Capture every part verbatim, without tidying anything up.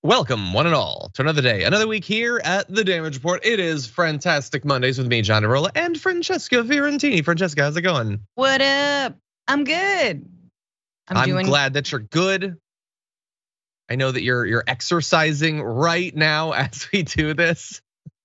Welcome, one and all, to another day, another week here at The Damage Report. It is Fantastic Mondays with me, John DeRola, and Francesca Fiorentini. Francesca, how's it going? What up? I'm good. I'm, I'm doing... glad that you're good. I know that you're you're exercising right now as we do this.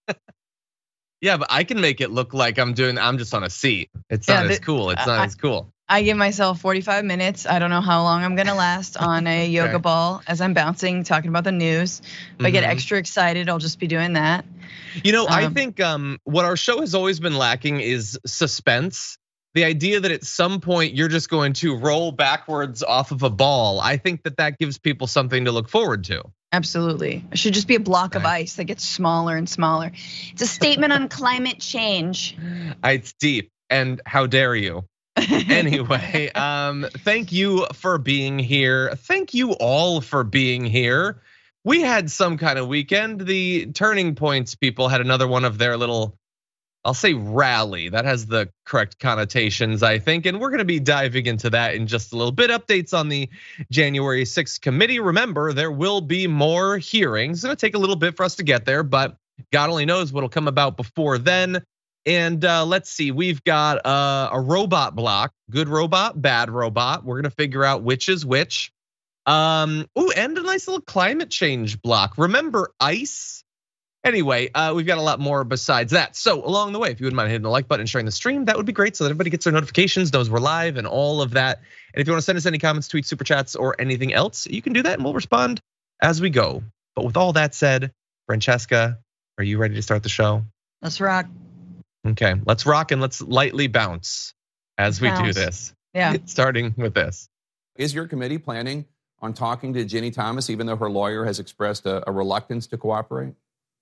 Yeah, but I can make it look like I'm doing. I'm just on a seat. It's yeah, not the, as cool. It's not I, as cool. I give myself forty-five minutes. I don't know how long I'm gonna last on a okay. yoga ball as I'm bouncing, talking about the news. If mm-hmm. I get extra excited, I'll just be doing that. You know, um, I think um, what our show has always been lacking is suspense. The idea that at some point you're just going to roll backwards off of a ball. I think that that gives people something to look forward to. Absolutely. It should just be a block of ice that gets smaller and smaller. It's a statement on climate change. It's deep, and how dare you? Anyway, um, thank you for being here. Thank you all for being here. We had some kind of weekend. The Turning Points people had another one of their little, I'll say rally. That has the correct connotations, I think. And we're gonna be diving into that in just a little bit. Updates on the January sixth committee. Remember, there will be more hearings. It's gonna take a little bit for us to get there, but God only knows what'll come about before then. And uh, let's see, we've got uh, a robot block, good robot, bad robot. We're gonna figure out which is which. Um, oh, and a nice little climate change block. Remember ICE? Anyway, uh, we've got a lot more besides that. So along the way, if you wouldn't mind hitting the like button and sharing the stream, that would be great so that everybody gets their notifications, knows we're live and all of that. And if you wanna send us any comments, tweets, super chats, or anything else, you can do that and we'll respond as we go. But with all that said, Francesca, are you ready to start the show? Let's rock. Okay, let's rock and let's lightly bounce as we bounce. do this. Yeah. Starting with this. Is your committee planning on talking to Ginni Thomas, even though her lawyer has expressed a, a reluctance to cooperate?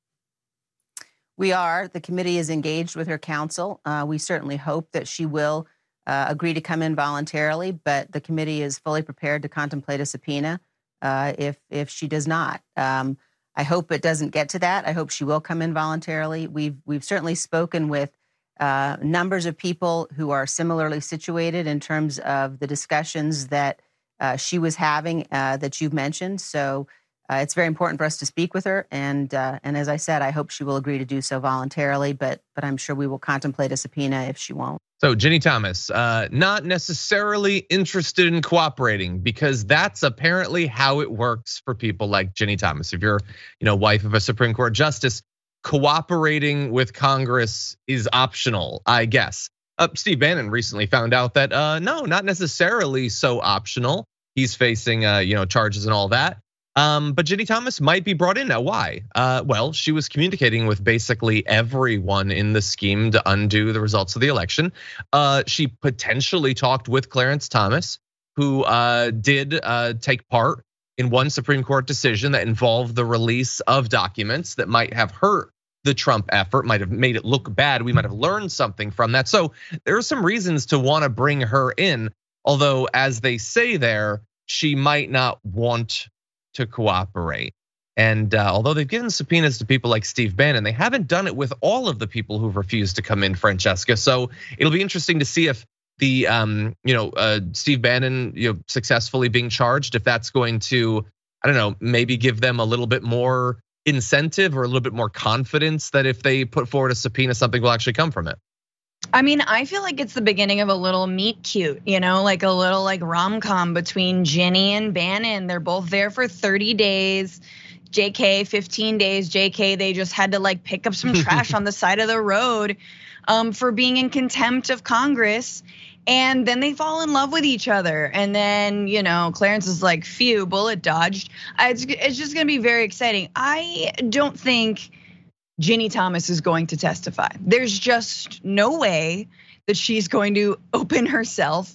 We are. The committee is engaged with her counsel. Uh, we certainly hope that she will uh, agree to come in voluntarily, but the committee is fully prepared to contemplate a subpoena uh, if if she does not. Um, I hope it doesn't get to that. I hope she will come in voluntarily. We've we've certainly spoken with uh, numbers of people who are similarly situated in terms of the discussions that uh, she was having uh, that you've mentioned. So uh, it's very important for us to speak with her. And uh, and as I said, I hope she will agree to do so voluntarily. But but I'm sure we will contemplate a subpoena if she won't. So Ginni Thomas, uh, not necessarily interested in cooperating because that's apparently how it works for people like Ginni Thomas. If you're, you know, wife of a Supreme Court justice, cooperating with Congress is optional, I guess. Uh, Steve Bannon recently found out that uh, no, not necessarily so optional. He's facing, uh, you know, charges and all that. Um, but Ginni Thomas might be brought in now. Why? Uh, well, she was communicating with basically everyone in the scheme to undo the results of the election. Uh, she potentially talked with Clarence Thomas, who uh, did uh, take part in one Supreme Court decision that involved the release of documents that might have hurt the Trump effort, might have made it look bad. We might have learned something from that. So there are some reasons to want to bring her in, although as they say there, she might not want to cooperate. And uh, although they've given subpoenas to people like Steve Bannon, they haven't done it with all of the people who've refused to come in, Francesca. So it'll be interesting to see if the, um, you know, uh, Steve Bannon, you know, successfully being charged, if that's going to, I don't know, maybe give them a little bit more incentive or a little bit more confidence that if they put forward a subpoena, something will actually come from it. I mean, I feel like it's the beginning of a little meet cute, you know, like a little like rom-com between Ginni and Bannon. They're both there for thirty days. J K, fifteen days. J K, they just had to like pick up some trash on the side of the road for being in contempt of Congress. And then they fall in love with each other. And then, you know, Clarence is like, phew, bullet dodged. It's, it's just gonna be very exciting. I don't think Ginni Thomas is going to testify. There's just no way that she's going to open herself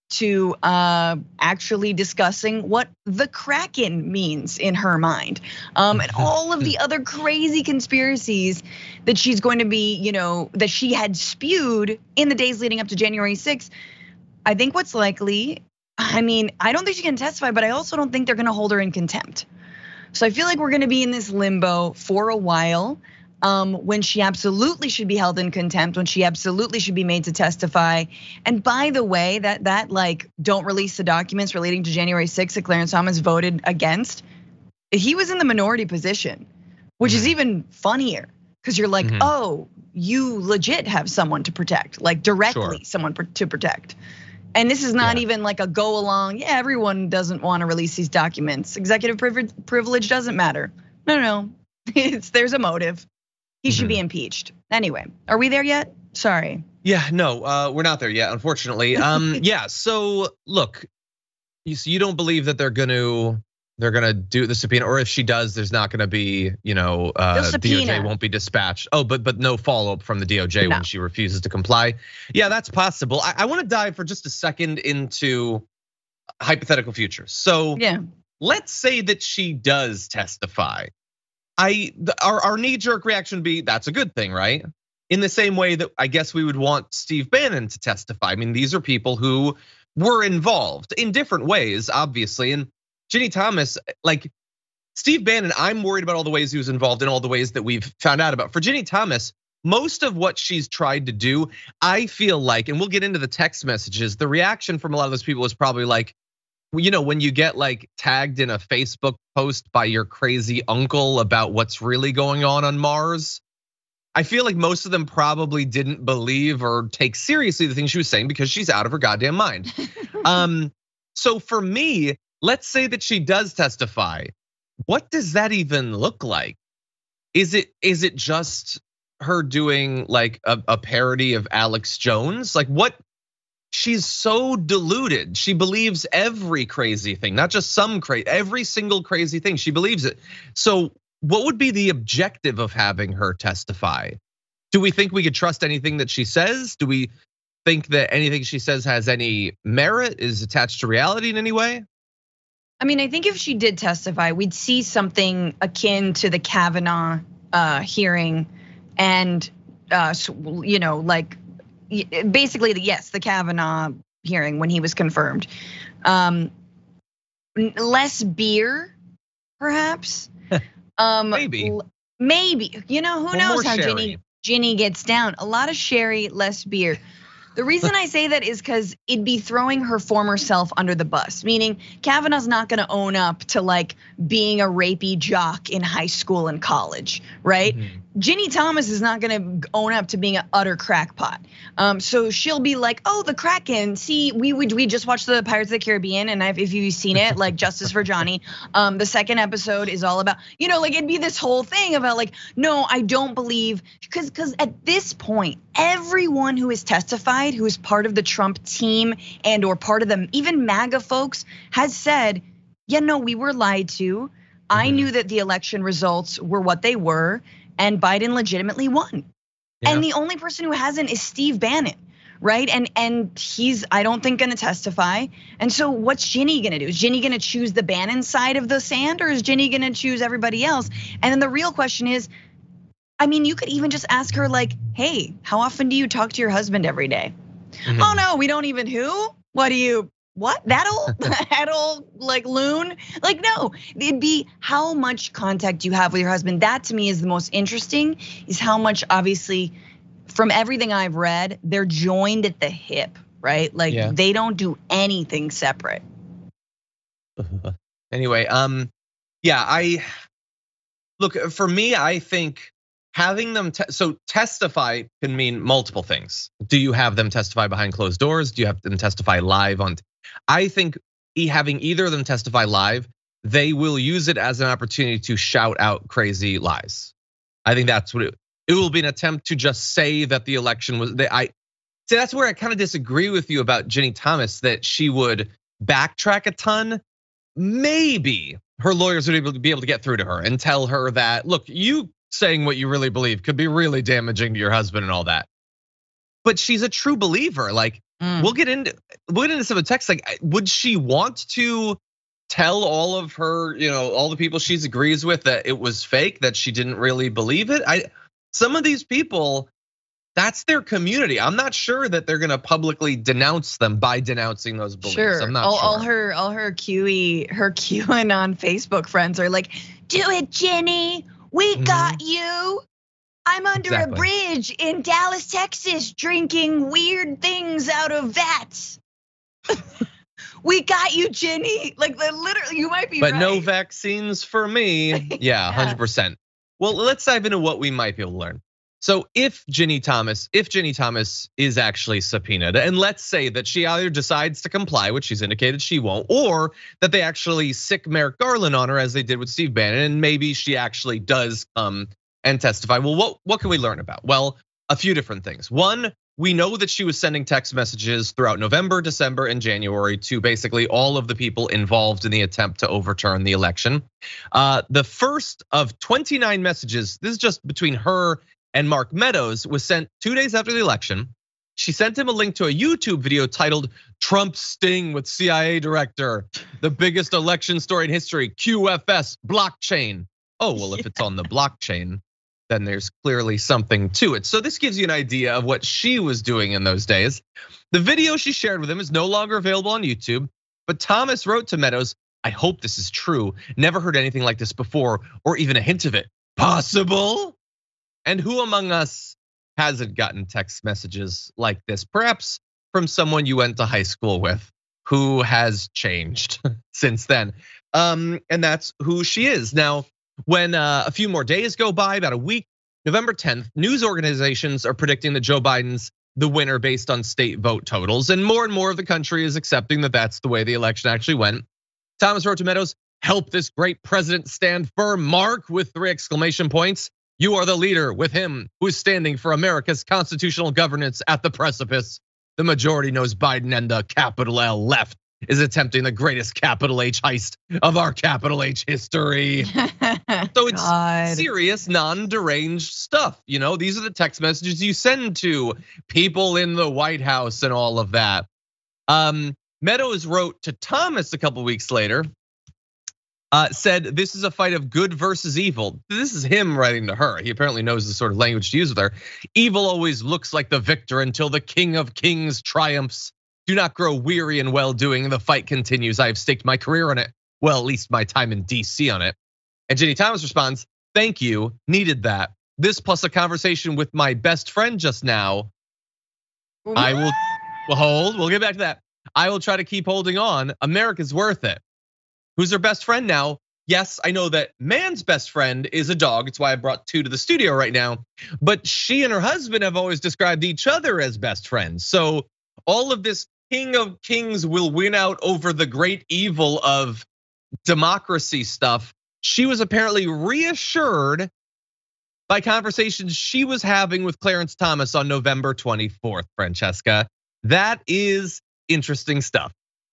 to actually discussing what the Kraken means in her mind, um, and all of the other crazy conspiracies that she's going to be, you know, that she had spewed in the days leading up to January sixth. I think what's likely, I mean, I don't think she can testify, but I also don't think they're going to hold her in contempt. So I feel like we're going to be in this limbo for a while. Um, when she absolutely should be held in contempt, when she absolutely should be made to testify. And by the way, that that like don't release the documents relating to January sixth that Clarence Thomas voted against, he was in the minority position, which is even funnier because you're like, Mhm. oh, you legit have someone to protect, like directly Sure. someone pr- to protect. And this is not Yeah. even like a go along. Yeah, everyone doesn't want to release these documents. Executive privilege, privilege doesn't matter. No, no, no. It's there's a motive. He should Mhm. be impeached. Anyway, are we there yet? Sorry. Yeah, no, uh, we're not there yet, unfortunately. Um, yeah, so look, you, so you don't believe that they're gonna they're gonna do the subpoena, or if she does, there's not gonna be, you know, uh, D O J subpoena. won't be dispatched. Oh, but but no follow up from the D O J No. when she refuses to comply. Yeah, that's possible. I, I want to dive for just a second into hypothetical future. So Yeah. let's say that she does testify. I the, our our knee jerk reaction would be that's a good thing, right? In the same way that I guess we would want Steve Bannon to testify. I mean, these are people who were involved in different ways, obviously. And Ginny Thomas, like Steve Bannon, I'm worried about all the ways he was involved in all the ways that we've found out about. For Ginny Thomas, most of what she's tried to do, I feel like, and we'll get into the text messages, the reaction from a lot of those people is probably like, you know, when you get like tagged in a Facebook post by your crazy uncle about what's really going on on Mars. I feel like most of them probably didn't believe or take seriously the things she was saying because she's out of her goddamn mind. um, so for me, let's say that she does testify. What does that even look like? Is it is it just her doing like a, a parody of Alex Jones? Like what? She's so deluded. She believes every crazy thing, not just some crazy, every single crazy thing. She believes it. So what would be the objective of having her testify? Do we think we could trust anything that she says? Do we think that anything she says has any merit, is attached to reality in any way? I mean, I think if she did testify, we'd see something akin to the Kavanaugh uh, hearing, and uh, you know, like basically, the, yes, the Kavanaugh hearing when he was confirmed. Um, less beer, perhaps. Um, Maybe. Maybe. You know, who Or knows more how sherry. Ginny Ginny gets down. A lot of sherry, less beer. The reason I say that is because it'd be throwing her former self under the bus, meaning Kavanaugh's not gonna own up to like being a rapey jock in high school and college, right? Mm-hmm. Ginny Thomas is not gonna own up to being an utter crackpot. Um, so she'll be like, oh, the Kraken, see, we would we just watched the Pirates of the Caribbean, and I've, if you've seen it, like Justice for Johnny, um, the second episode is all about, you know, like it'd be this whole thing about like, no, I don't believe, because because at this point, everyone who has testified, who is part of the Trump team and or part of them, even MAGA folks, has said, yeah, no, we were lied to. I Mhm. knew that the election results were what they were, and Biden legitimately won. Yeah. And the only person who hasn't is Steve Bannon, right? And and he's, I don't think, gonna testify. And so what's Ginny gonna do? Is Ginny gonna choose the Bannon side of the sand, or is Ginny gonna choose everybody else? And then the real question is, I mean, you could even just ask her like, hey, how often do you talk to your husband every day? Mhm. Oh no, we don't even who? What do you, what? That old, that old like loon? Like no, it'd be how much contact you have with your husband. That to me is the most interesting, is how much, obviously, from everything I've read, they're joined at the hip, right? Like Yeah. they don't do anything separate. Anyway, um, yeah, I look, for me, I think having them te- so testify can mean multiple things. Do you have them testify behind closed doors? Do you have them testify live on? I think having either of them testify live, they will use it as an opportunity to shout out crazy lies. I think that's what it, it will be, an attempt to just say that the election was. That I see, that's where I kind of disagree with you about Ginny Thomas, that she would backtrack a ton. Maybe her lawyers would be able to get through to her and tell her that, look, you saying what you really believe could be really damaging to your husband and all that. But she's a true believer. Like Mm. we'll get into we'll get into some of the text. Like, would she want to tell all of her, you know, all the people she agrees with that it was fake, that she didn't really believe it? I some of these people, that's their community. I'm not sure that they're gonna publicly denounce them by denouncing those beliefs. Sure. I'm not all, sure. all her, all her Q E, her QAnon Facebook friends are like, "Do it, Ginny. We Mhm. got you. I'm under Exactly. a bridge in Dallas, Texas, drinking weird things out of vats. we got you, Ginny. Like literally, you might be but right. no vaccines for me. Yeah, Yeah. one hundred percent. Well, let's dive into what we might be able to learn. So if Ginny Thomas, if Ginny Thomas is actually subpoenaed, and let's say that she either decides to comply, which she's indicated she won't, or that they actually sick Merrick Garland on her as they did with Steve Bannon, and maybe she actually does come and testify. Well, what, what can we learn about? Well, a few different things. One, we know that she was sending text messages throughout November, December, and January to basically all of the people involved in the attempt to overturn the election. Uh, the first of twenty-nine messages, this is just between her and Mark Meadows, was sent two days after the election. She sent him a link to a YouTube video titled "Trump Sting with C I A Director, the biggest election story in history, Q F S blockchain." Oh, well, if it's on the blockchain, then there's clearly something to it. So this gives you an idea of what she was doing in those days. The video she shared with him is no longer available on YouTube, but Thomas wrote to Meadows, "I hope this is true. Never heard anything like this before, or even a hint of it. Possible?" And who among us hasn't gotten text messages like this? Perhaps from someone you went to high school with who has changed since then. Um, and that's who she is. Now, when a few more days go by, about a week, November tenth, news organizations are predicting that Joe Biden's the winner based on state vote totals. And more and more of the country is accepting that that's the way the election actually went. Thomas wrote to Meadows, "Help this great president stand firm, Mark," with three exclamation points. "You are the leader with him who is standing for America's constitutional governance at the precipice. The majority knows Biden and the capital L left is attempting the greatest capital H heist of our capital H history." So it's God. serious, non-deranged stuff. You know, these are the text messages you send to people in the White House and all of that. Um, Meadows wrote to Thomas a couple weeks later, uh, said this is a fight of good versus evil. This is him writing to her. He apparently knows the sort of language to use with her. "Evil always looks like the victor until the King of Kings triumphs. Do not grow weary in well-doing. The fight continues. I have staked my career on it. Well, at least my time in D C on it." And Ginny Thomas responds, "Thank you, needed that. This plus a conversation with my best friend just now. I will, well, hold, we'll get back to that. I will try to keep holding on. America's worth it." Who's her best friend now? Yes, I know that man's best friend is a dog. It's why I brought two to the studio right now. But she and her husband have always described each other as best friends. So all of this King of Kings will win out over the great evil of democracy stuff, she was apparently reassured by conversations she was having with Clarence Thomas on November twenty-fourth, Francesca. That is interesting stuff.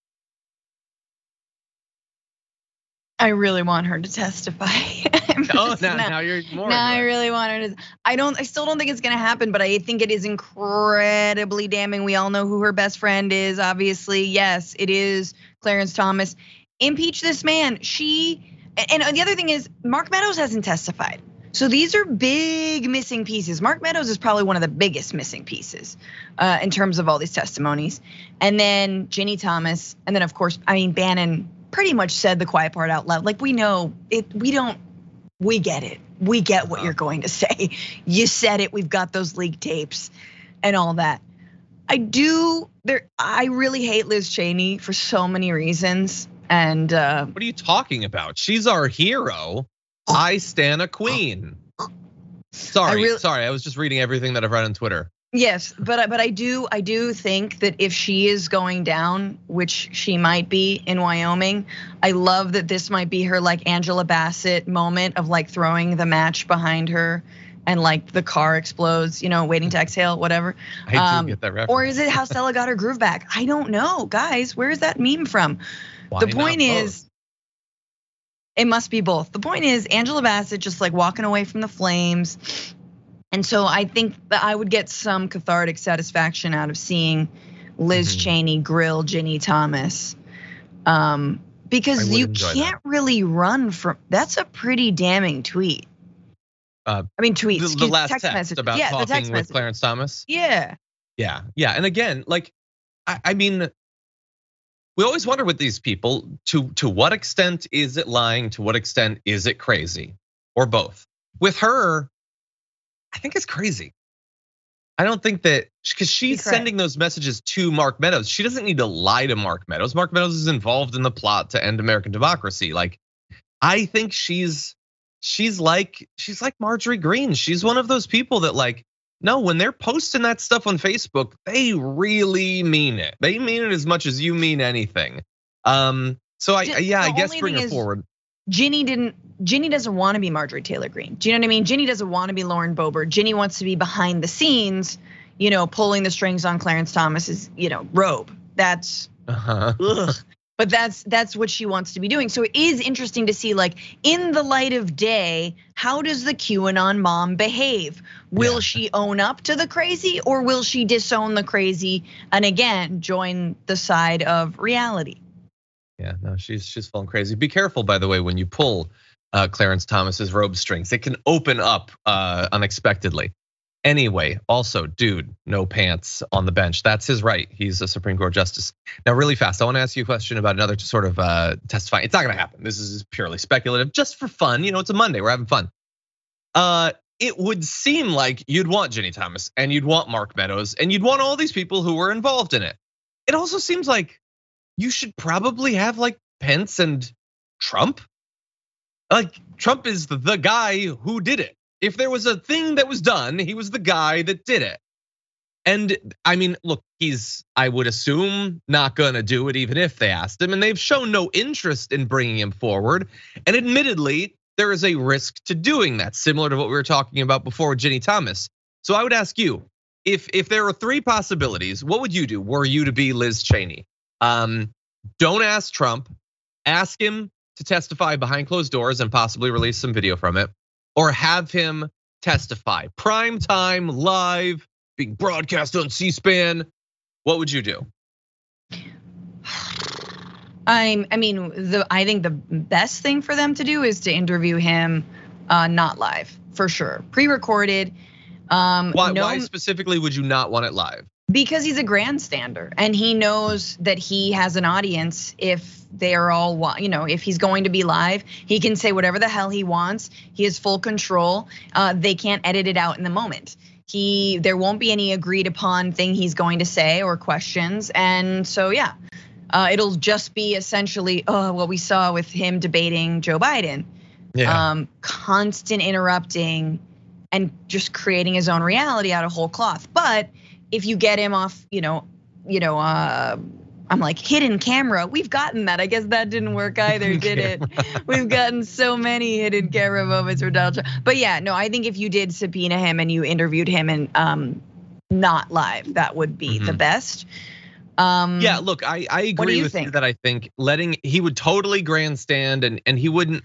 I really want her to testify. Oh, now, now you're more. Now I really want her to. I don't. I still don't think it's gonna happen, but I think it is incredibly damning. We all know who her best friend is. Obviously, yes, it is Clarence Thomas. Impeach this man. She. And the other thing is, Mark Meadows hasn't testified. So these are big missing pieces. Mark Meadows is probably one of the biggest missing pieces uh, in terms of all these testimonies. And then Ginny Thomas, and then of course, I mean, Bannon pretty much said the quiet part out loud. Like we know it, we don't, we get it. We get what you're going to say. You said it, we've got those leaked tapes and all that. I do, there. I really hate Liz Cheney for so many reasons. And uh, what are you talking about? She's our hero. I stan a queen. Sorry, really, sorry. I was just reading everything that I've read on Twitter. Yes, but but I do I do think that if she is going down, which she might be in Wyoming, I love that this might be her like Angela Bassett moment of like throwing the match behind her and like the car explodes, you know, waiting to exhale, whatever. I um, do get that reference. Or is it how Stella got her groove back? I don't know, guys. Where is that meme from? Why the point is, both? It must be both. The point is Angela Bassett just like walking away from the flames. And so I think that I would get some cathartic satisfaction out of seeing Liz mm-hmm. Cheney grill Ginny Thomas. Um, because you can't that. really run from, that's a pretty damning tweet. Uh, I mean, tweets, the, the last text, text message about yeah, talking text with message. Clarence Thomas. Yeah. Yeah, yeah, and again, like, I, I mean, we always wonder with these people, to, to what extent is it lying? To what extent is it crazy? Or both? With her, I think it's crazy. I don't think that, because she's correct. sending those messages to Mark Meadows. She doesn't need to lie to Mark Meadows. Mark Meadows is involved in the plot to end American democracy. Like, I think she's she's like she's like Marjorie Greene. She's one of those people that, like, no, when they're posting that stuff on Facebook, they really mean it. They mean it as much as you mean anything. Um, so I Just, yeah, I guess only bring thing her is, forward. Ginny didn't. Ginny doesn't want to be Marjorie Taylor Greene. Do you know what I mean? Ginny doesn't want to be Lauren Boebert. Ginny wants to be behind the scenes, you know, pulling the strings on Clarence Thomas's, you know, robe. That's, Uh-huh. ugh. But that's that's what she wants to be doing. So it is interesting to see, like, in the light of day, how does the QAnon mom behave? Will Yeah. she own up to the crazy, or will she disown the crazy and again join the side of reality? Yeah, no, she's she's falling crazy. Be careful, by the way, when you pull uh, Clarence Thomas's robe strings. It can open up uh, unexpectedly. Anyway, also, dude, no pants on the bench. That's his right. He's a Supreme Court justice. Now, really fast, I want to ask you a question about another sort of uh, testifying. It's not going to happen. This is purely speculative, just for fun. You know, it's a Monday. We're having fun. Uh, it would seem like you'd want Ginny Thomas and you'd want Mark Meadows and you'd want all these people who were involved in it. It also seems like you should probably have like Pence and Trump. Like, Trump is the guy who did it. If there was a thing that was done, he was the guy that did it. And I mean, look, he's, I would assume, not gonna do it even if they asked him. And they've shown no interest in bringing him forward. And admittedly, there is a risk to doing that, similar to what we were talking about before with Ginny Thomas. So I would ask you, if if there were three possibilities, what would you do were you to be Liz Cheney? Um, don't ask Trump, ask him to testify behind closed doors and possibly release some video from it, or have him testify prime time, live, being broadcast on C-SPAN. What would you do? I'm, I mean, the I think the best thing for them to do is to interview him, uh, not live, for sure, pre-recorded. Um, Why, no, why specifically would you not want it live? Because he's a grandstander and he knows that he has an audience. If they are all, you know, if he's going to be live, he can say whatever the hell he wants. He has full control. Uh, they can't edit it out in the moment. He, there won't be any agreed upon thing he's going to say or questions. And so, yeah, uh, it'll just be essentially uh, what we saw with him debating Joe Biden. Yeah. Um, constant interrupting and just creating his own reality out of whole cloth. But if you get him off, you know, you know, uh, I'm like hidden camera. We've gotten that. I guess that didn't work either, did it? We've gotten so many hidden camera moments for Donald Trump. But yeah, no, I think if you did subpoena him and you interviewed him and um, not live, that would be mm-hmm. the best. Um, yeah, look, I, I agree you with think? you that I think letting, he would totally grandstand and, and he wouldn't.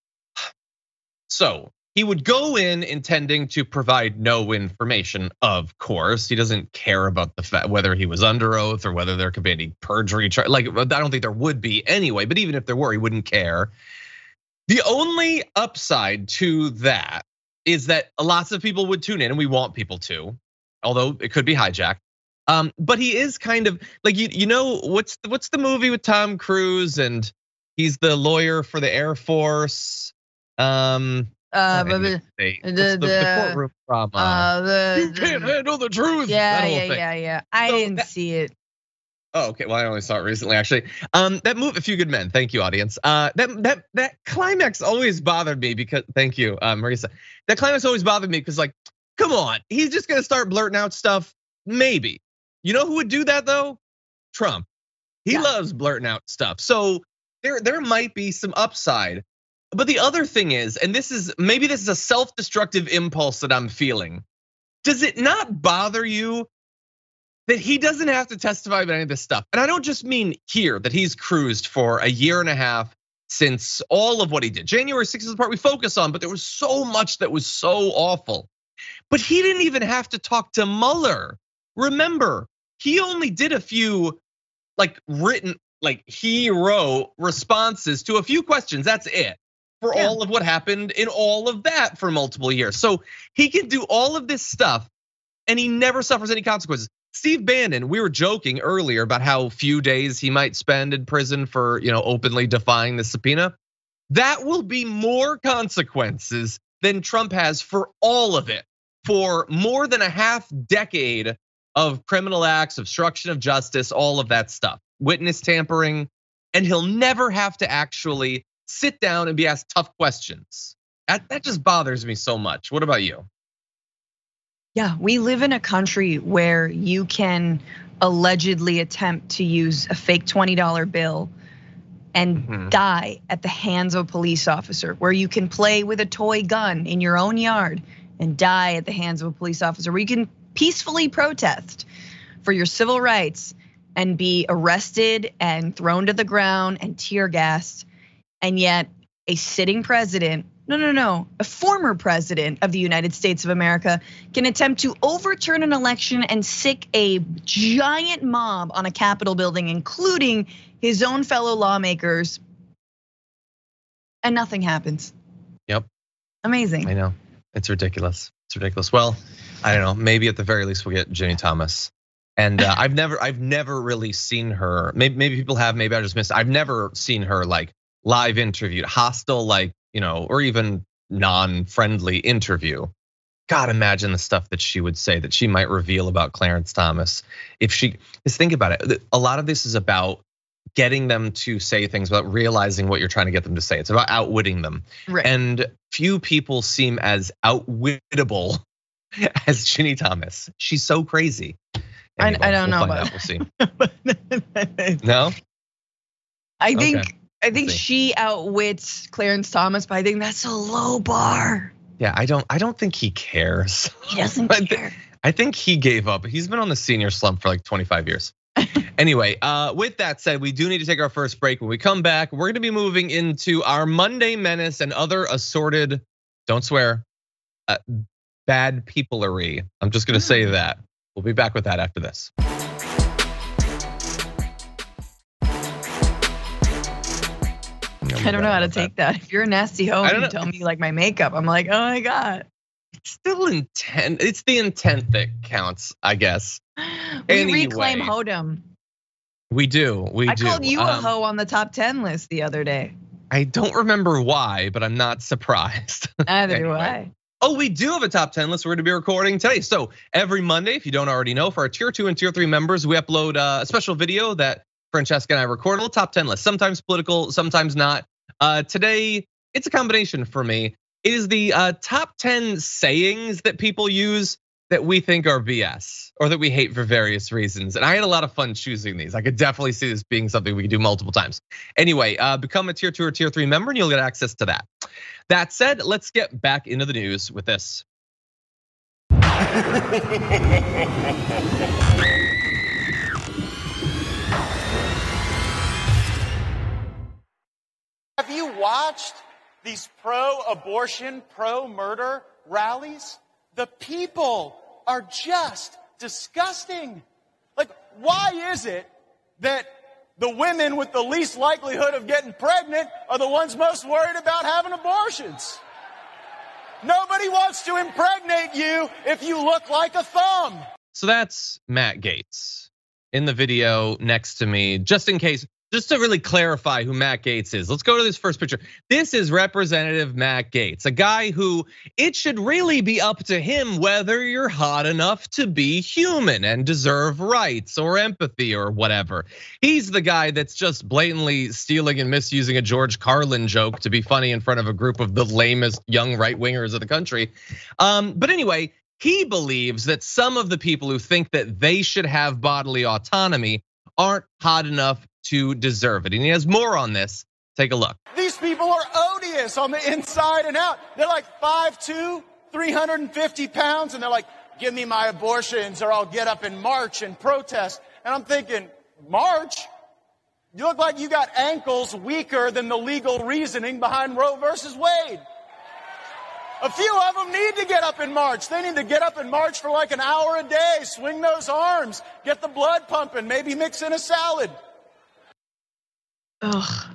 So he would go in intending to provide no information, of course. He doesn't care about the fact whether he was under oath or whether there could be any perjury. Like, I don't think there would be anyway, but even if there were, he wouldn't care. The only upside to that is that lots of people would tune in, and we want people to, although it could be hijacked. Um, but he is kind of like, you, you know, what's the, what's the movie with Tom Cruise and he's the lawyer for the Air Force? Um, Uh, but the, the, the, the, the courtroom drama. Uh, the, you can't the, handle the truth. Yeah, yeah, thing. yeah, yeah. I So didn't that, see it. Oh, okay. Well, I only saw it recently, actually. Um, that movie, A Few Good Men. Thank you, audience. Uh, that that that climax always bothered me because, thank you, uh, Marisa. That climax always bothered me because, like, come on, he's just gonna start blurting out stuff. Maybe. You know who would do that though? Trump. He yeah. loves blurting out stuff. So there there might be some upside. But the other thing is, and this is maybe this is a self-destructive impulse that I'm feeling. Does it not bother you that he doesn't have to testify about any of this stuff? And I don't just mean here that he's cruised for a year and a half since all of what he did. January sixth is the part we focus on, but there was so much that was so awful. But he didn't even have to talk to Mueller. Remember, he only did a few like written, like he wrote responses to a few questions. That's it. For yeah. all of what happened in all of that for multiple years. So he can do all of this stuff and he never suffers any consequences. Steve Bannon, we were joking earlier about how few days he might spend in prison for, you know, openly defying the subpoena. That will be more consequences than Trump has for all of it. for more than a half decade of criminal acts, obstruction of justice, all of that stuff, witness tampering, and he'll never have to actually sit down and be asked tough questions. That, that just bothers me so much. What about you? Yeah, we live in a country where you can allegedly attempt to use a fake twenty dollar bill and mm-hmm. die at the hands of a police officer, where you can play with a toy gun in your own yard and die at the hands of a police officer, where you can peacefully protest for your civil rights and be arrested and thrown to the ground and tear gassed. And yet a sitting president, no, no, no, a former president of the United States of America can attempt to overturn an election and sic a giant mob on a Capitol building, including his own fellow lawmakers, and nothing happens. Yep. Amazing. I know, it's ridiculous. It's ridiculous. Well, I don't know, maybe at the very least we'll get Ginny Thomas. And uh, I've never, I've never really seen her. Maybe, maybe people have. Maybe I just missed. I've never seen her like live interviewed, hostile, like you know, or even non-friendly interview. God, imagine the stuff that she would say that she might reveal about Clarence Thomas if she. Just think about it. A lot of this is about getting them to say things, about realizing what you're trying to get them to say. It's about outwitting them. Right. And few people seem as outwittable as Ginny Thomas. She's so crazy. Anyway, I, I don't we'll know find about out. We'll see. No? I think Okay. I think see. she outwits Clarence Thomas, but I think that's a low bar. Yeah, I don't I don't think he cares. He doesn't I thi- care. I think he gave up. He's been on the senior slump for like twenty-five years. Anyway, uh, with that said, we do need to take our first break. When we come back, we're gonna be moving into our Monday Menace and other assorted, don't swear, uh, bad peoplery. I'm just gonna say that. We'll be back with that after this. I don't know how to take that. If you're a nasty hoe and you tell me like my makeup, I'm like, oh my God. It's still intent. It's the intent that counts, I guess. We Anyway. reclaim hoedom. We do, we I do. called you a Um, hoe on the top ten list the other day. I don't remember why, but I'm not surprised. Neither do Anyway. I. Oh, we do have a top ten list we're gonna be recording today. So every Monday, if you don't already know, for our tier two and tier three members, we upload a special video that Francesca and I record, a little top ten list, sometimes political, sometimes not. Uh, today, it's a combination for me. It is the uh, top ten sayings that people use that we think are B S or that we hate for various reasons. And I had a lot of fun choosing these. I could definitely see this being something we could do multiple times. Anyway, uh, become a tier two or tier three member and you'll get access to that. That said, let's get back into the news with this. Have you watched these pro-abortion, pro-murder rallies? The people are just disgusting. Like, why is it that the women with the least likelihood of getting pregnant are the ones most worried about having abortions? Nobody wants to impregnate you if you look like a thumb. So that's Matt Gaetz in the video next to me, just in case. Just to really clarify who Matt Gaetz is, let's go to this first picture. This is Representative Matt Gaetz, a guy who it should really be up to him whether you're hot enough to be human and deserve rights or empathy or whatever. He's the guy that's just blatantly stealing and misusing a George Carlin joke to be funny in front of a group of the lamest young right-wingers of the country. Um, but anyway, he believes that some of the people who think that they should have bodily autonomy aren't hot enough to deserve it. And he has more on this. Take a look. These people are odious on the inside and out. They're like five two, three hundred fifty pounds, and they're like, give me my abortions or I'll get up and march and protest. And I'm thinking, march? You look like you got ankles weaker than the legal reasoning behind Roe versus Wade. A few of them need to get up and march. They need to get up and march for like an hour a day, swing those arms, get the blood pumping, maybe mix in a salad. Ugh.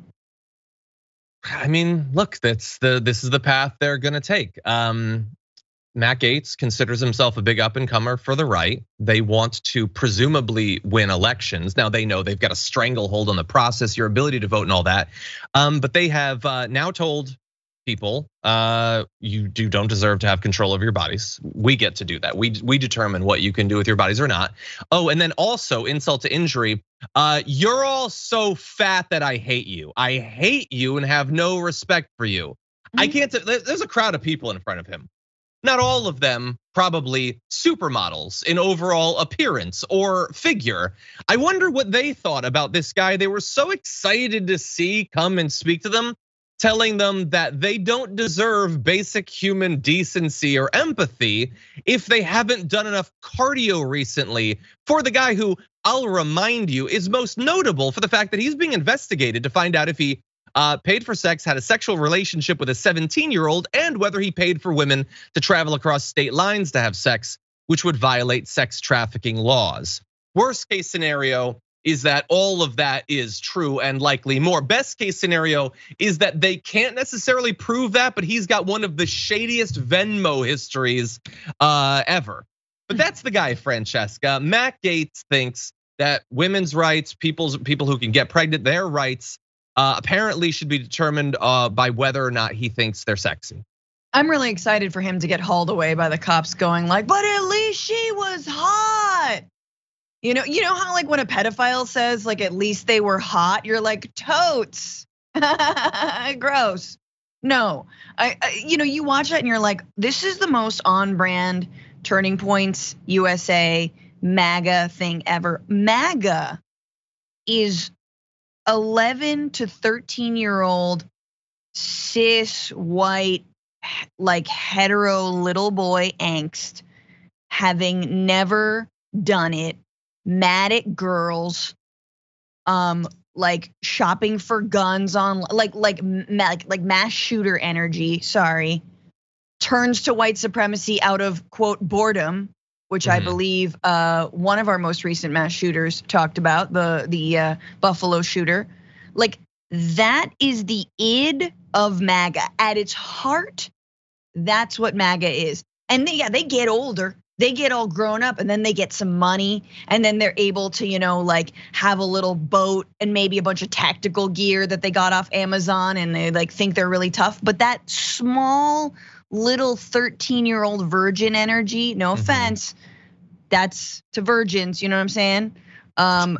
I mean, look, that's the this is the path they're gonna take. Um, Matt Gaetz considers himself a big up and comer for the right. They want to presumably win elections. Now they know they've got a stranglehold on the process, your ability to vote and all that. Um, but they have now told people, uh, you do don't deserve to have control of your bodies. We get to do that. We we determine what you can do with your bodies or not. Oh, and then also insult to injury. Uh, you're all so fat that I hate you. I hate you and have no respect for you. Mm-hmm. I can't. There's a crowd of people in front of him. Not all of them probably supermodels in overall appearance or figure. I wonder what they thought about this guy. They were so excited to see come and speak to them, telling them that they don't deserve basic human decency or empathy if they haven't done enough cardio recently for the guy who, I'll remind you, is most notable for the fact that he's being investigated to find out if he Uh, paid for sex, had a sexual relationship with a seventeen-year-old, and whether he paid for women to travel across state lines to have sex, which would violate sex trafficking laws. Worst case scenario is that all of that is true and likely more. Best case scenario is that they can't necessarily prove that, but he's got one of the shadiest Venmo histories uh, ever. But that's the guy, Francesca. Matt Gaetz thinks that women's rights, people's people who can get pregnant, their rights, Uh, apparently should be determined uh, by whether or not he thinks they're sexy. I'm really excited for him to get hauled away by the cops going like, but at least she was hot. You know, you know how like when a pedophile says like at least they were hot, you're like totes. Gross. No, I, I you know, you watch that and you're like, this is the most on brand Turning Points U S A MAGA thing ever. MAGA is eleven to thirteen year old cis white like hetero little boy angst, having never done it, mad at girls, um like shopping for guns on like like like like mass shooter energy, sorry, turns to white supremacy out of quote boredom, which mm-hmm. I believe uh, one of our most recent mass shooters talked about, the the uh, Buffalo shooter. Like that is the id of MAGA at its heart. That's what MAGA is, and they, yeah, they get older, they get all grown up, and then they get some money, and then they're able to, you know, like have a little boat and maybe a bunch of tactical gear that they got off Amazon, and they like think they're really tough. But that small little thirteen year old virgin energy, no mm-hmm. offense, that's to virgins, you know what I'm saying? Um,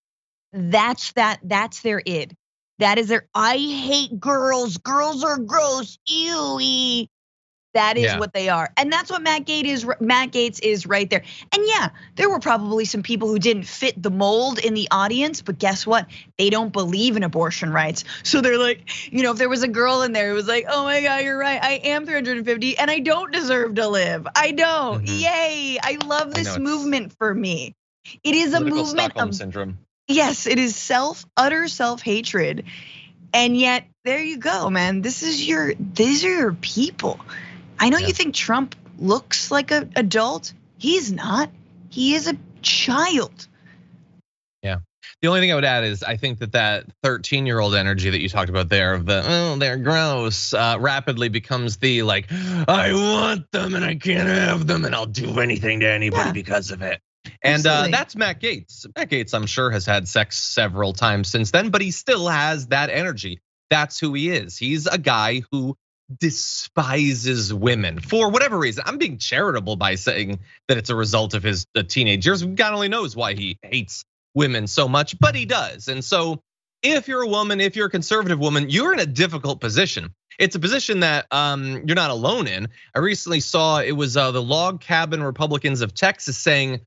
that's that, that's their id. That is their, I hate girls, girls are gross, ew. That is yeah. what they are. And that's what Matt Gaetz is, Matt Gaetz is right there. And yeah, there were probably some people who didn't fit the mold in the audience, but guess what? They don't believe in abortion rights. So they're like, you know, if there was a girl in there who was like, oh my God, you're right, I am three hundred fifty and I don't deserve to live. I don't, mm-hmm. yay. I love this I movement for me. It is a movement Stockholm of syndrome. Yes, it is self, utter self-hatred. And yet, there you go, man. This is your, these are your people. I know yeah. you think Trump looks like an adult. He's not. He is a child. Yeah. The only thing I would add is I think that that thirteen year old energy that you talked about there of the, oh, they're gross, uh, rapidly becomes the like, I want them and I can't have them and I'll do anything to anybody yeah. because of it. And uh, that's Matt Gaetz. Matt Gaetz, I'm sure, has had sex several times since then, but he still has that energy. That's who he is. He's a guy who despises women for whatever reason. I'm being charitable by saying that it's a result of his teenage years. God only knows why he hates women so much, but he does. And so if you're a woman, if you're a conservative woman, you're in a difficult position. It's a position that um, you're not alone in. I recently saw it was uh, the Log Cabin Republicans of Texas saying,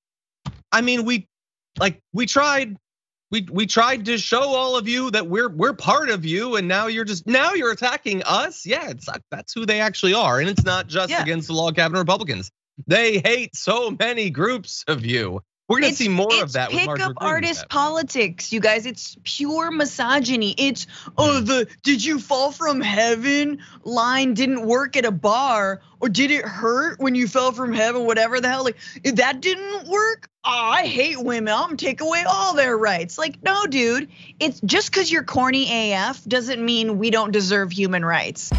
I mean, we like we tried We we tried to show all of you that we're we're part of you, and now you're just now you're attacking us. Yeah, it's that's who they actually are, and it's not just yeah. against the Log Cabin Republicans. They hate so many groups of you. We're gonna it's, see more of that with Marjorie Pickup artist politics, you guys. It's pure misogyny. It's oh the did you fall from heaven line didn't work at a bar, or did it hurt when you fell from heaven? Whatever the hell, like if that didn't work. Oh, I hate women. I'm gonna take away all their rights. Like no, dude. It's just because you're corny A F doesn't mean we don't deserve human rights.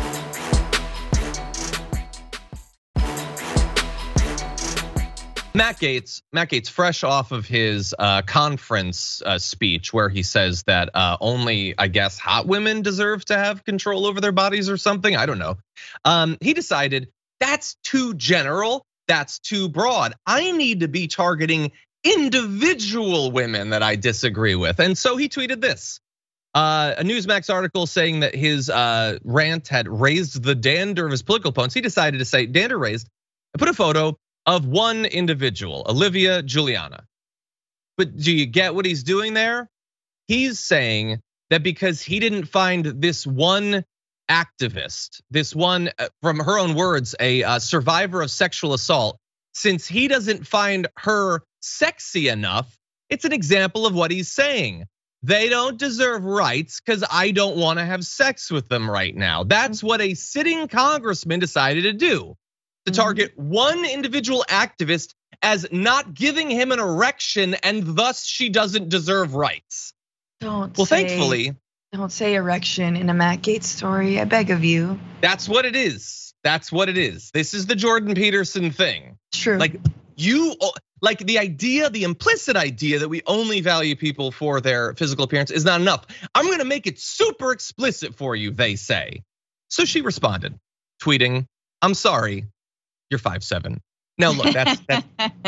Matt Gaetz, Matt Gaetz, fresh off of his uh, conference uh, speech where he says that uh, only, I guess, hot women deserve to have control over their bodies or something. I don't know. Um, he decided that's too general. That's too broad. I need to be targeting individual women that I disagree with. And so he tweeted this. Uh, a Newsmax article saying that his uh, rant had raised the dander of his political opponents. He decided to say dander raised and put a photo of one individual, Olivia Juliana. But do you get what he's doing there? He's saying that because he didn't find this one activist, this one, from her own words, a survivor of sexual assault, since he doesn't find her sexy enough, it's an example of what he's saying. They don't deserve rights because I don't want to have sex with them right now. That's what a sitting congressman decided to do, to target one individual activist as not giving him an erection and thus she doesn't deserve rights. Don't well, say, thankfully. Don't say erection in a Matt Gaetz story, I beg of you. That's what it is. That's what it is. This is the Jordan Peterson thing. True. Like you, like the idea, the implicit idea that we only value people for their physical appearance is not enough. I'm gonna make it super explicit for you, they say. So she responded, tweeting, "I'm sorry, you're five seven." Now look, that's, that's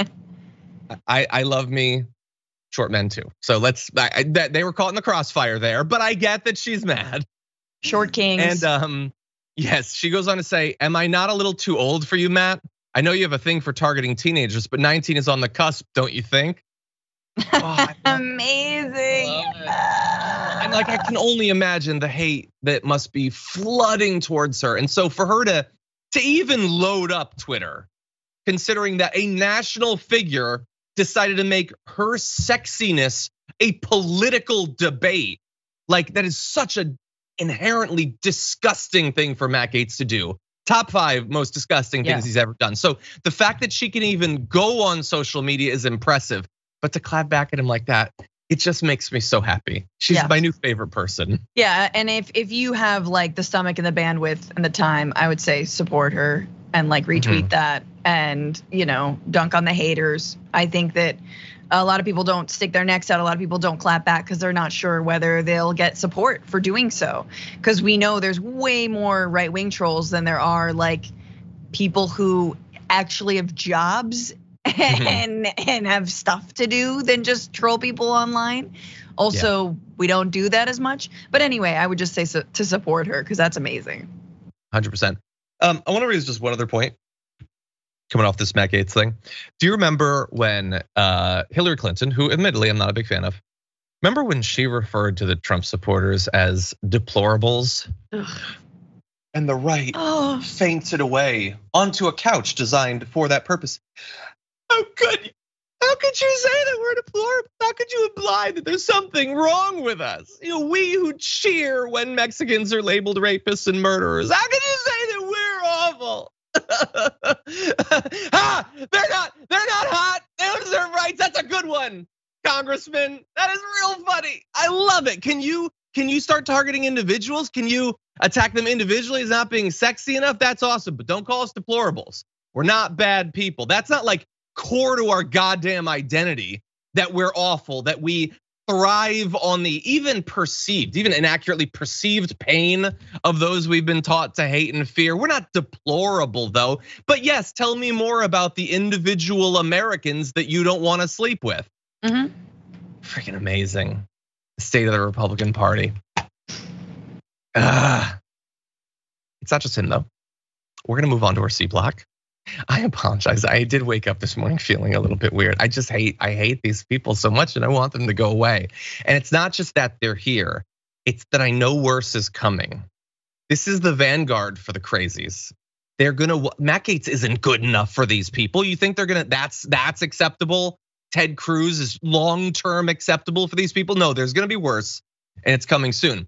I, I love me short men too. So let's, I, that they were caught in the crossfire there, but I get that she's mad. Short kings. And um, yes, she goes on to say, "Am I not a little too old for you, Matt? I know you have a thing for targeting teenagers, but nineteen is on the cusp, don't you think?" Oh, amazing. And like, I can only imagine the hate that must be flooding towards her. And so for her to, to even load up Twitter, considering that a national figure decided to make her sexiness a political debate, like that is such an inherently disgusting thing for Matt Gaetz to do. Top five most disgusting things yeah. he's ever done. So the fact that she can even go on social media is impressive, but to clap back at him like that, it just makes me so happy. She's yeah. my new favorite person. Yeah, and if if you have like the stomach and the bandwidth and the time, I would say support her and like retweet mm-hmm. that and, you know, dunk on the haters. I think that a lot of people don't stick their necks out. A lot of people don't clap back because they're not sure whether they'll get support for doing so. Because we know there's way more right-wing trolls than there are like people who actually have jobs mm-hmm. and and have stuff to do than just troll people online. Also, yeah. we don't do that as much. But anyway, I would just say so, to support her because that's amazing. one hundred percent. Um, I want to raise just one other point coming off this Matt Gaetz thing. Do you remember when uh, Hillary Clinton, who admittedly I'm not a big fan of, remember when she referred to the Trump supporters as deplorables? Ugh. And the right oh. fainted away onto a couch designed for that purpose. How could, how could you say that we're deplorable? How could you imply that there's something wrong with us? You know, we who cheer when Mexicans are labeled rapists and murderers. How could you say that we're awful? Ha! They're not, they're not hot. They don't deserve rights. That's a good one, Congressman. That is real funny. I love it. Can you, can you start targeting individuals? Can you attack them individually as not being sexy enough? That's awesome, but don't call us deplorables. We're not bad people. That's not like core to our goddamn identity that we're awful, that we thrive on the even perceived, even inaccurately perceived pain of those we've been taught to hate and fear. We're not deplorable though. But yes, tell me more about the individual Americans that you don't want to sleep with. Mm-hmm. Freaking amazing. The state of the Republican Party. Uh, it's not just him though. We're gonna move on to our C block. I apologize. I did wake up this morning feeling a little bit weird. I just hate, I hate these people so much and I want them to go away. And it's not just that they're here. It's that I know worse is coming. This is the vanguard for the crazies. They're gonna, Matt Gaetz isn't good enough for these people. You think they're gonna, that's, that's acceptable? Ted Cruz is long-term acceptable for these people? No, there's gonna be worse and it's coming soon.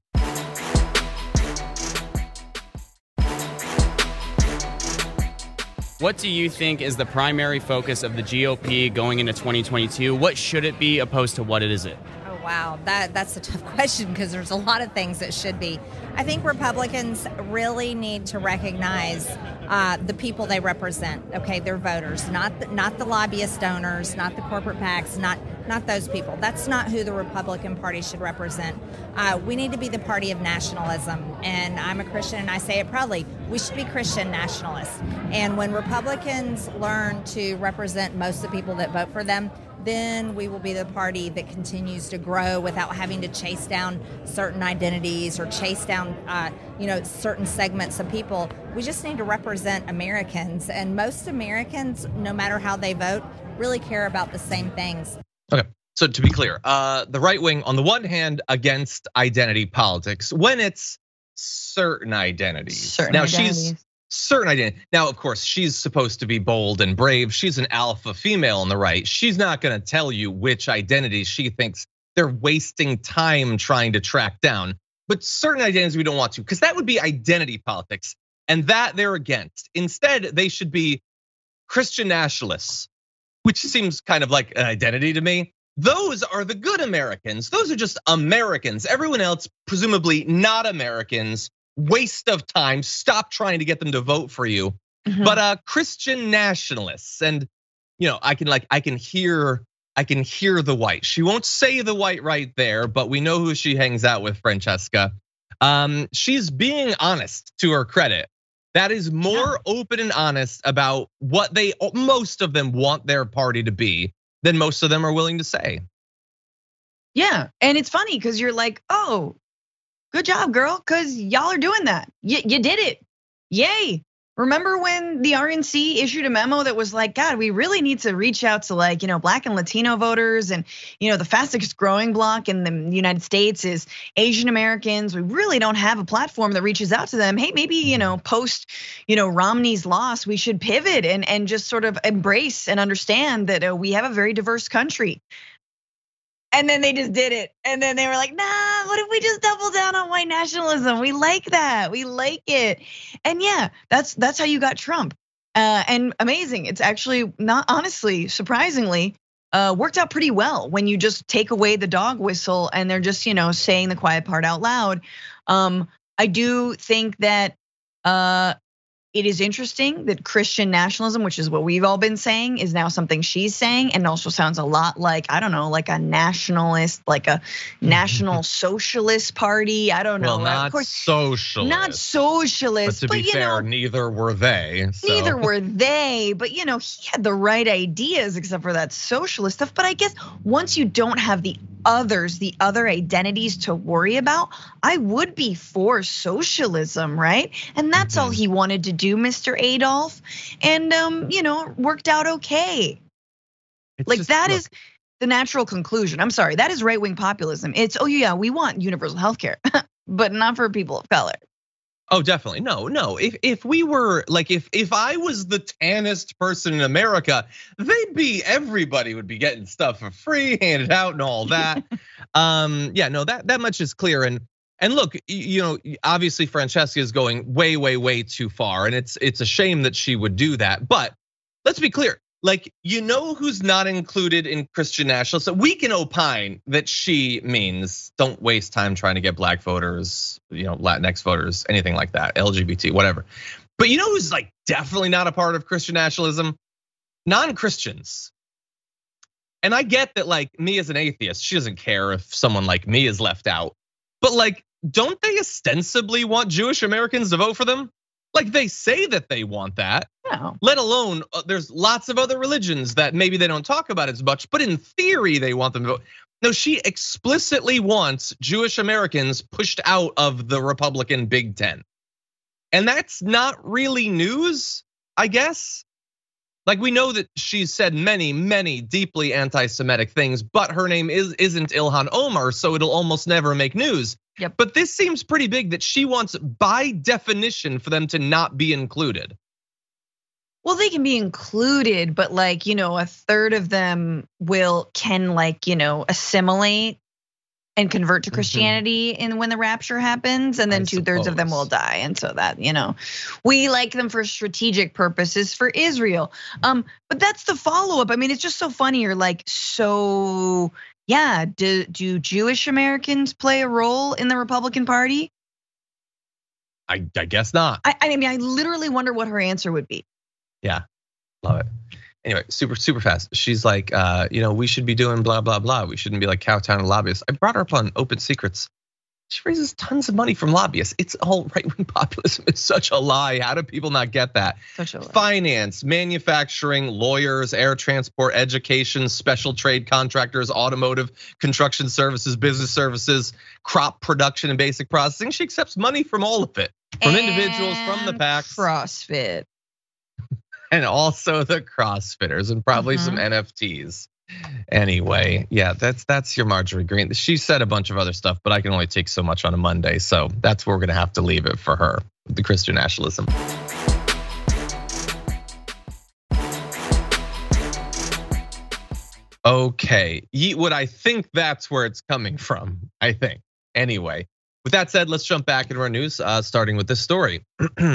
What do you think is the primary focus of the G O P going into twenty twenty-two? What should it be opposed to what it isn't? Oh Wow, that that's a tough question because there's a lot of things that should be. I think Republicans really need to recognize uh, the people they represent. Okay, their voters, not the, not the lobbyist donors, not the corporate PACs, not not those people. That's not who the Republican Party should represent. Uh, we need to be the party of nationalism, and I'm a Christian, and I say it proudly. We should be Christian nationalists. And when Republicans learn to represent most of the people that vote for them, then we will be the party that continues to grow without having to chase down certain identities or chase down, uh, you know, certain segments of people. We just need to represent Americans, and most Americans, no matter how they vote, really care about the same things. Okay, so to be clear, uh, the right wing, on the one hand, against identity politics when it's certain identities. Certain now identities. she's certain identity. Now, of course, she's supposed to be bold and brave. She's an alpha female on the right. She's not going to tell you which identities she thinks they're wasting time trying to track down. But certain identities we don't want to, because that would be identity politics, and that they're against. Instead, they should be Christian nationalists, which seems kind of like an identity to me. Those are the good Americans. Those are just Americans. Everyone else, presumably not Americans. Waste of time. Stop trying to get them to vote for you. Mm-hmm. But uh, Christian nationalists, and you know, I can like I can hear I can hear the white. She won't say the white right there, but we know who she hangs out with, Francesca. Um, she's being honest, to her credit. That is more yeah. open and honest about what they most of them want their party to be than most of them are willing to say. Yeah, and it's funny because you're like, oh, good job, girl, because y'all are doing that. You, you did it. Yay. Remember when the R N C issued a memo that was like, God, we really need to reach out to like, you know, Black and Latino voters, and, you know, the fastest growing bloc in the United States is Asian Americans. We really don't have a platform that reaches out to them. Hey, maybe, you know, post, you know, Romney's loss, we should pivot and, and just sort of embrace and understand that we have a very diverse country. And then they just did it. And then they were like, nah, what if we just double down on white nationalism? We like that, we like it. And yeah, that's that's how you got Trump. Uh, and amazing, it's actually not, honestly, surprisingly, uh, worked out pretty well when you just take away the dog whistle and they're just, you know, saying the quiet part out loud. Um, I do think that uh, it is interesting that Christian nationalism, which is what we've all been saying, is now something she's saying, and also sounds a lot like, I don't know, like a nationalist, like a national socialist party. I don't know. Well, not of course, socialist. Not socialist. But to but, be you fair, know, neither were they. So. Neither were they. But you know, he had the right ideas, except for that socialist stuff. But I guess once you don't have the others, the other identities to worry about, I would be for socialism, right? And that's mm-hmm. all he wanted to do, Mister Adolf, and um, you know, worked out okay. It's like just, that look. is the natural conclusion. I'm sorry, that is right-wing populism. It's, oh yeah, we want universal health care, but not for people of color. Oh, definitely. No, no. If if we were like, if if I was the tannest person in America, they'd be, everybody would be getting stuff for free, handed out and all that. um, yeah, no, that that much is clear. And and look, you know, obviously Francesca is going way, way, way too far, and it's it's a shame that she would do that. But let's be clear. Like, you know who's not included in Christian nationalists? So we can opine that she means don't waste time trying to get Black voters, you know, Latinx voters, anything like that, L G B T, whatever. But you know who's like definitely not a part of Christian nationalism? Non-Christians. And I get that, like, me as an atheist, she doesn't care if someone like me is left out. But like, don't they ostensibly want Jewish Americans to vote for them? Like, they say that they want that. No. Let alone, there's lots of other religions that maybe they don't talk about as much, but in theory, they want them to vote. No, she explicitly wants Jewish Americans pushed out of the Republican Big Ten. And that's not really news, I guess. Like, we know that she's said many, many deeply anti-Semitic things, but her name is, isn't Ilhan Omar, so it'll almost never make news. Yep. But this seems pretty big that she wants, by definition, for them to not be included. Well, they can be included, but like, you know, a third of them will can like, you know, assimilate and convert to Christianity mm-hmm. in when the rapture happens, and then I two suppose. thirds of them will die. And so that, you know, we like them for strategic purposes for Israel. Um, but that's the follow-up. I mean, it's just so funny. You're like so Yeah, do, do Jewish Americans play a role in the Republican Party? I, I guess not. I, I mean, I literally wonder what her answer would be. Yeah, love it. Anyway, super, super fast. She's like, uh, you know, we should be doing blah, blah, blah. We shouldn't be like Cowtown and lobbyists. I brought her up on Open Secrets. She raises tons of money from lobbyists. It's all right-wing populism. It's such a lie. How do people not get that? Such a lie. Finance, manufacturing, lawyers, air transport, education, special trade contractors, automotive, construction services, business services, crop production and basic processing. She accepts money from all of it, from and individuals, from the PACs. CrossFit. And also the CrossFitters and probably mm-hmm. some N F Ts. Anyway, yeah, that's that's your Marjorie Greene. She said a bunch of other stuff, but I can only take so much on a Monday, so that's where we're gonna have to leave it for her, the Christian nationalism. Okay, Yeetwood, I think that's where it's coming from, I think. Anyway, with that said, let's jump back into our news, uh, starting with this story.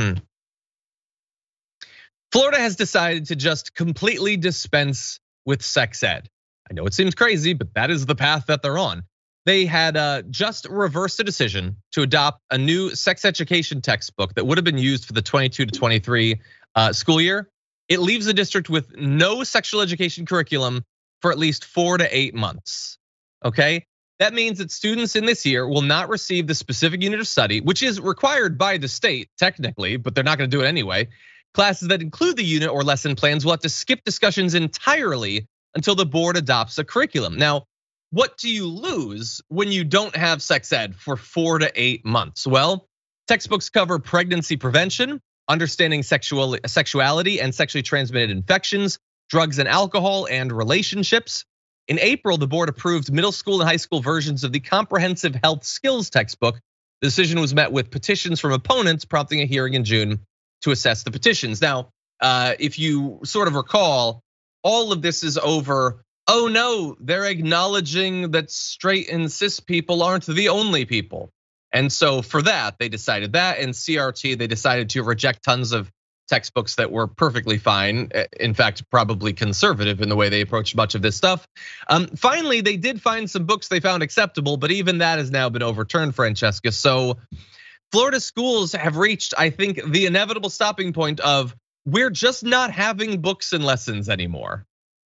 Florida has decided to just completely dispense with sex ed. I know it seems crazy, but that is the path that they're on. They had uh, just reversed a decision to adopt a new sex education textbook that would have been used for the twenty-two to twenty-three school year. It leaves the district with no sexual education curriculum for at least four to eight months, okay? That means that students in this year will not receive the specific unit of study, which is required by the state technically, but they're not gonna do it anyway. Classes that include the unit or lesson plans will have to skip discussions entirely until the board adopts a curriculum. Now, what do you lose when you don't have sex ed for four to eight months? Well, textbooks cover pregnancy prevention, understanding sexual sexuality and sexually transmitted infections, drugs and alcohol, and relationships. In April, the board approved middle school and high school versions of the Comprehensive Health Skills textbook. The decision was met with petitions from opponents, prompting a hearing in June to assess the petitions. Now, uh, if you sort of recall, all of this is over, oh no, they're acknowledging that straight and cis people aren't the only people. And so for that, they decided that, and C R T, they decided to reject tons of textbooks that were perfectly fine. In fact, probably conservative in the way they approached much of this stuff. Um, finally, they did find some books they found acceptable, but even that has now been overturned, Francesca. So Florida schools have reached, I think, the inevitable stopping point of we're just not having books and lessons anymore.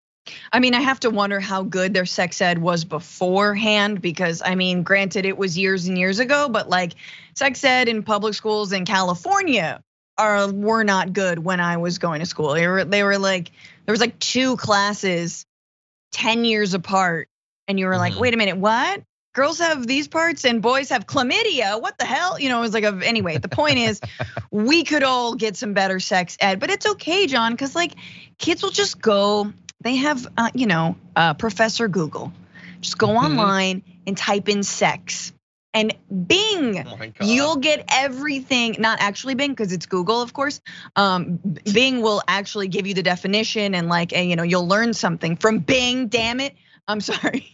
I mean, I have to wonder how good their sex ed was beforehand, because I mean, granted, it was years and years ago, but like sex ed in public schools in California are were not good when I was going to school. They were, they were like, there was like two classes ten years apart, and you were like, wait a minute, what? Girls have these parts and boys have chlamydia. What the hell? You know, it was like, a, anyway, the point is we could all get some better sex ed, but it's okay, John, because like kids will just go, they have, uh, you know, uh, Professor Google. Just go mm-hmm. online and type in sex. And Bing, oh you'll get everything, not actually Bing, because it's Google, of course. Um, Bing will actually give you the definition and like, you know, you'll learn something from Bing, damn it. I'm sorry.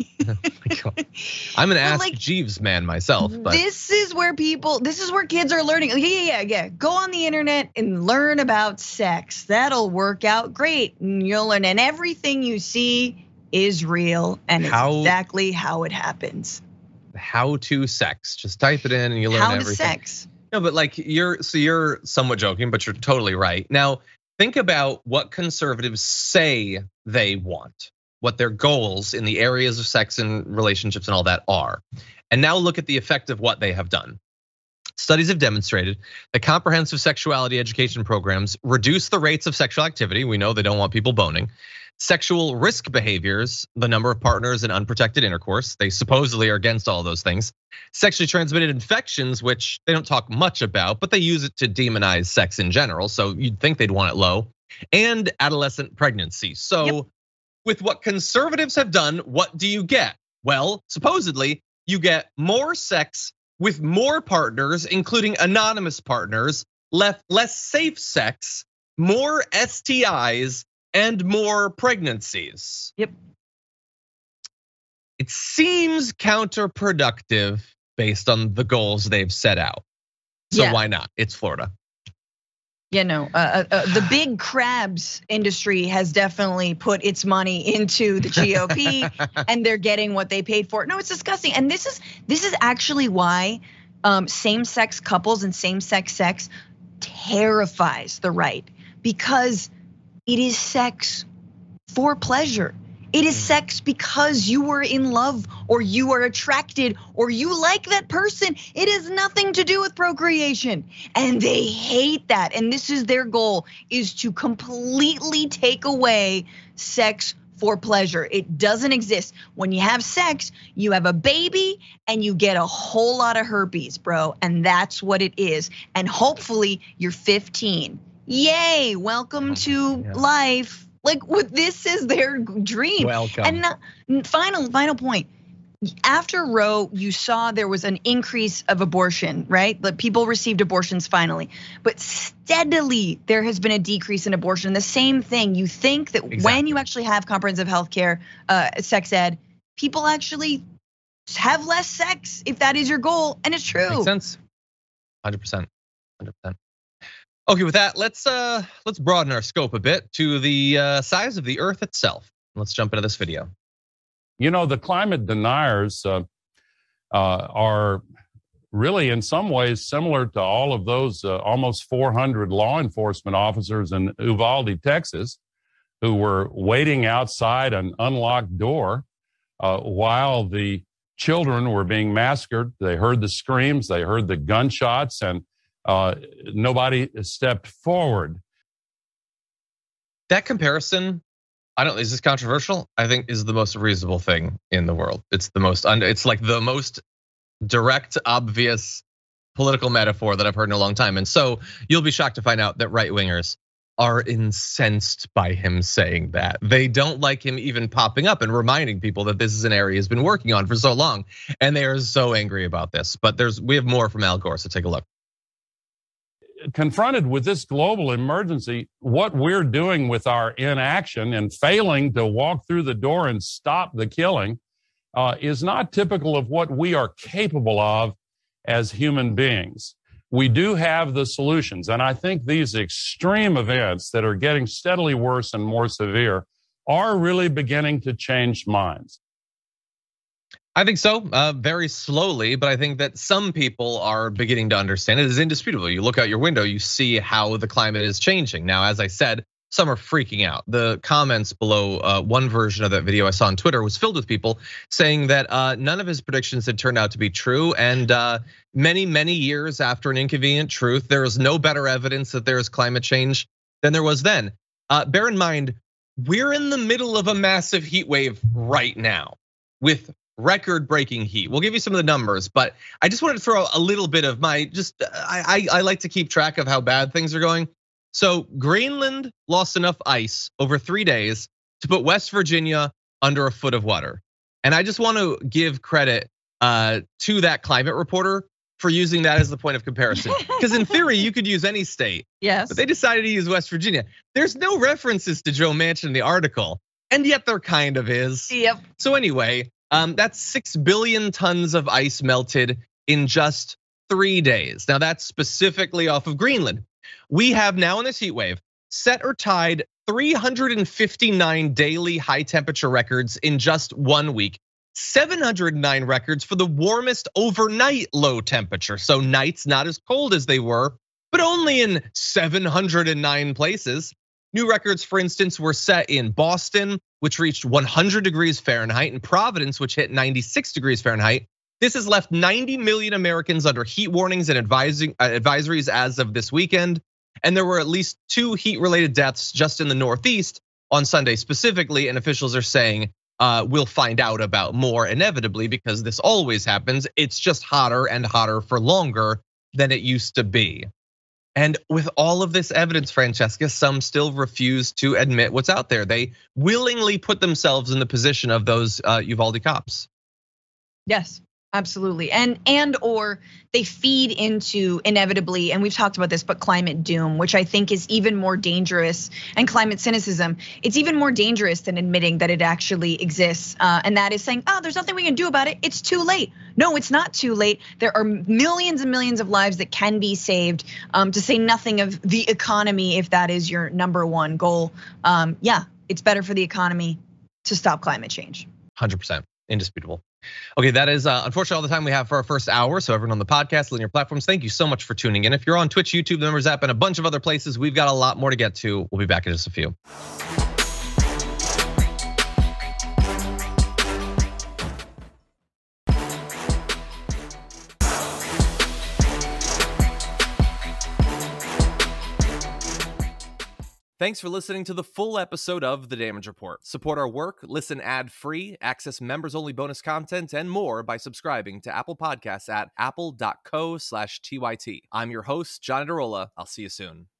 I'm an Ask like, Jeeves man myself. But this is where people, this is where kids are learning. Yeah, yeah, yeah, yeah. Go on the internet and learn about sex. That'll work out great. And you'll learn, and everything you see is real, and it's how, exactly how it happens. How to sex. Just type it in and you learn how everything. How to sex. No, but like you're, so you're somewhat joking, but you're totally right. Now, think about what conservatives say they want, what their goals in the areas of sex and relationships and all that are. And now look at the effect of what they have done. Studies have demonstrated that comprehensive sexuality education programs reduce the rates of sexual activity. We know they don't want people boning. Sexual risk behaviors, the number of partners in unprotected intercourse. They supposedly are against all those things. Sexually transmitted infections, which they don't talk much about, but they use it to demonize sex in general. So you'd think they'd want it low. And adolescent pregnancy. So yep. With what conservatives have done, what do you get? Well, supposedly you get more sex with more partners, including anonymous partners, less safe sex, more S T Is, and more pregnancies. Yep. It seems counterproductive based on the goals they've set out. So yeah. Why not? It's Florida. You know, uh, uh, the big crabs industry has definitely put its money into the G O P, and they're getting what they paid for. No, it's disgusting. And this is this is actually why um, same-sex couples and same-sex sex terrifies the right, because it is sex for pleasure. It is sex because you were in love or you are attracted or you like that person. It has nothing to do with procreation. And they hate that. And this is their goal, is to completely take away sex for pleasure. It doesn't exist. When you have sex, you have a baby and you get a whole lot of herpes, bro. And that's what it is. And hopefully you're fifteen. Yay, welcome to Yeah. life. Like, what, this is their dream. Welcome. And not, final, final point. After Roe, you saw there was an increase of abortion, right? That people received abortions finally. But steadily, there has been a decrease in abortion. The same thing. You think that Exactly. when you actually have comprehensive health care, uh, sex ed, people actually have less sex if that is your goal. And it's true. Makes sense. one hundred percent. one hundred percent. Okay, with that, let's uh let's broaden our scope a bit to the uh, size of the Earth itself. Let's jump into this video. You know, the climate deniers uh, uh, are really in some ways similar to all of those uh, almost four hundred law enforcement officers in Uvalde, Texas, who were waiting outside an unlocked door uh, while the children were being massacred. They heard the screams, they heard the gunshots, and uh, nobody stepped forward. That comparison, I don't, is this controversial? I think is the most reasonable thing in the world. It's the most, it's like the most direct, obvious political metaphor that I've heard in a long time. And so you'll be shocked to find out that right wingers are incensed by him saying that. They don't like him even popping up and reminding people that this is an area he's been working on for so long. And they are so angry about this. But there's, we have more from Al Gore, so take a look. Confronted with this global emergency, what we're doing with our inaction and failing to walk through the door and stop the killing uh, is not typical of what we are capable of as human beings. We do have the solutions, and I think these extreme events that are getting steadily worse and more severe are really beginning to change minds. I think so, uh, very slowly, but I think that some people are beginning to understand it. It is indisputable. You look out your window, you see how the climate is changing. Now, as I said, some are freaking out. The comments below uh, one version of that video I saw on Twitter was filled with people saying that uh, none of his predictions had turned out to be true. And uh, many, many years after an inconvenient truth, there is no better evidence that there is climate change than there was then. Uh, bear in mind, we're in the middle of a massive heat wave right now with record-breaking heat. We'll give you some of the numbers, but I just wanted to throw a little bit of my, just, I, I, I like to keep track of how bad things are going. So Greenland lost enough ice over three days to put West Virginia under a foot of water. And I just want to give credit uh, to that climate reporter for using that as the point of comparison. Because in theory, you could use any state. Yes. But they decided to use West Virginia. There's no references to Joe Manchin in the article, and yet there kind of is. Yep. So anyway, um, that's six billion tons of ice melted in just three days. Now that's specifically off of Greenland. We have now in this heat wave set or tied three hundred fifty-nine daily high temperature records in just one week, seven hundred nine records for the warmest overnight low temperature. So nights not as cold as they were, but only in seven hundred nine places. New records, for instance, were set in Boston, which reached one hundred degrees Fahrenheit, and Providence, which hit ninety-six degrees Fahrenheit. This has left ninety million Americans under heat warnings and advising advisories as of this weekend. And there were at least two heat-related deaths just in the Northeast on Sunday specifically, and officials are saying uh, we'll find out about more inevitably because this always happens. It's just hotter and hotter for longer than it used to be. And with all of this evidence, Francesca, some still refuse to admit what's out there. They willingly put themselves in the position of those Uvalde cops. Yes. Absolutely. And and or they feed into inevitably, and we've talked about this, but climate doom, which I think is even more dangerous, and climate cynicism. It's even more dangerous than admitting that it actually exists. Uh, and that is saying, oh, there's nothing we can do about it. It's too late. No, it's not too late. There are millions and millions of lives that can be saved, um, to say nothing of the economy, if that is your number one goal. Um, yeah, it's better for the economy to stop climate change. one hundred percent, indisputable. Okay, that is uh, unfortunately all the time we have for our first hour. So everyone on the podcast, linear platforms, thank you so much for tuning in. If you're on Twitch, YouTube, the Numbers app, and a bunch of other places, we've got a lot more to get to. We'll be back in just a few. Thanks for listening to the full episode of The Damage Report. Support our work, listen ad-free, access members-only bonus content, and more by subscribing to Apple Podcasts at apple dot co slash T Y T. I'm your host, John Adarola. I'll see you soon.